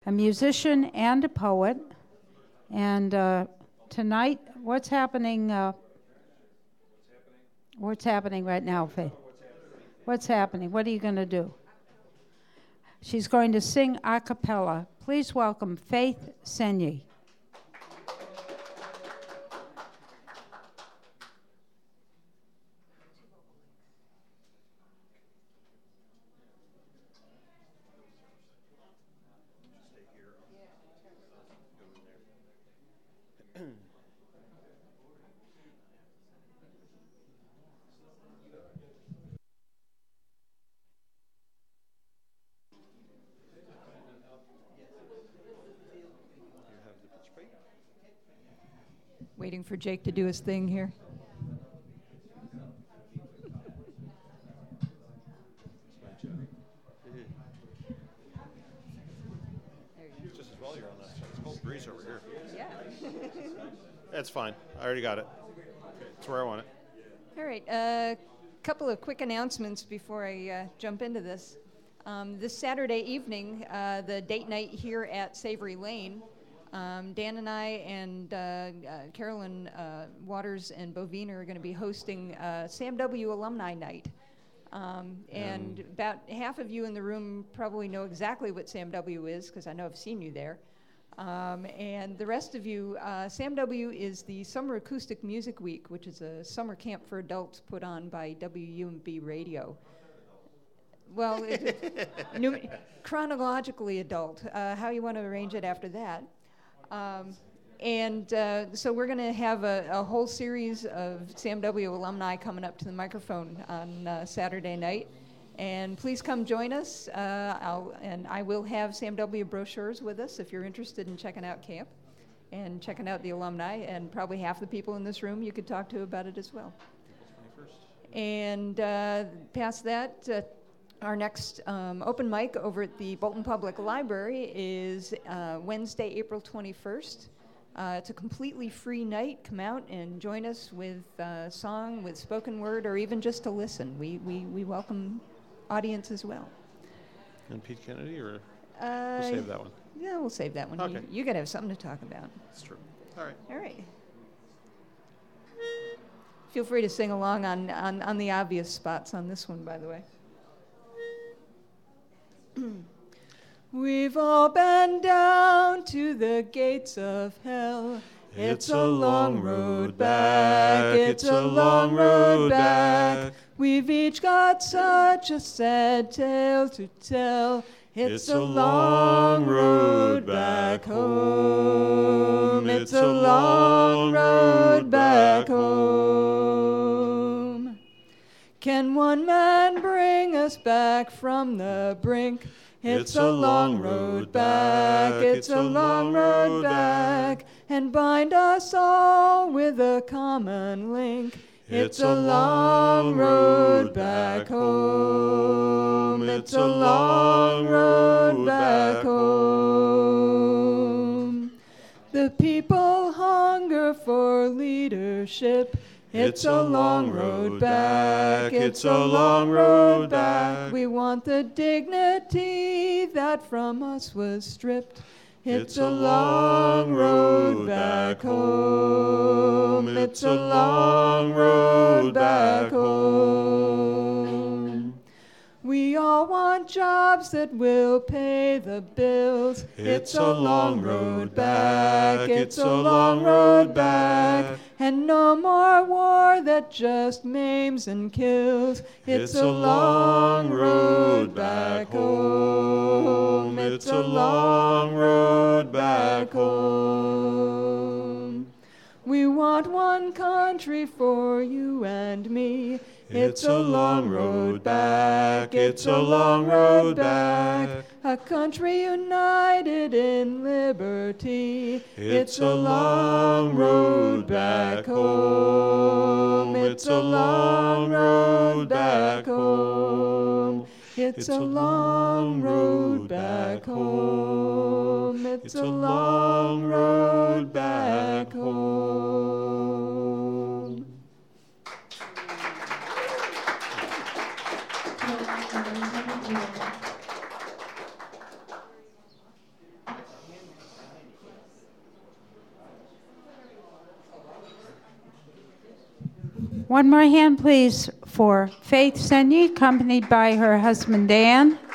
a musician and a poet. And tonight, what's happening? What's happening right now, Faith? What's happening? What are you going to do? She's going to sing a cappella. Please welcome Faith Senyi. Waiting for Jake to do his thing here. Just as well you're on that side. It's cold breeze over here. Yeah. That's fine. I already got it. That's where I want it. All right. A couple of quick announcements before I jump into this. This Saturday evening, the date night here at Savory Lane, Dan and I and Carolyn Waters and Bovina are going to be hosting Sam W. Alumni Night. And about half of you in the room probably know exactly what Sam W. is, because I know I've seen you there. And the rest of you, Sam W. is the Summer Acoustic Music Week, which is a summer camp for adults put on by WUMB Radio. Well, chronologically adult. How you want to arrange it after that. So we're going to have a whole series of Sam W. alumni coming up to the microphone on Saturday night. And please come join us. I will have Sam W. brochures with us if you're interested in checking out camp and checking out the alumni. And probably half the people in this room you could talk to about it as well. And past that, our next open mic over at the Bolton Public Library is Wednesday, April 21st. It's a completely free night. Come out and join us with song, with spoken word, or even just to listen. We welcome audience as well. And Pete Kennedy, or we'll save that one? Yeah, we'll save that one. Okay. You got to have something to talk about. That's true. All right. All right. Feel free to sing along on the obvious spots on this one, by the way. We've all been down to the gates of hell. It's a long road back. It's a long road back. We've each got such a sad tale to tell. It's a long road back home. It's a long road back home. Can one man bring us back from the brink? It's a long road back, it's a long road back, and bind us all with a common link. It's a long road back home, it's a long road back home. The people hunger for leadership. It's a long road back, it's a long road back. We want the dignity that from us was stripped. It's a long road back home, it's a long road back home. We all want jobs that will pay the bills. It's a long road back, it's a long road back. And no more war that just maims and kills. It's a long road back home. It's a long road back home. We want one country for you and me. It's a long road back, it's a long road back. A country united in liberty. It's a long road back home. It's a long road back home. It's a long road back home. It's a long road back home. One more hand, please, for Faith Senyi, accompanied by her husband, Dan.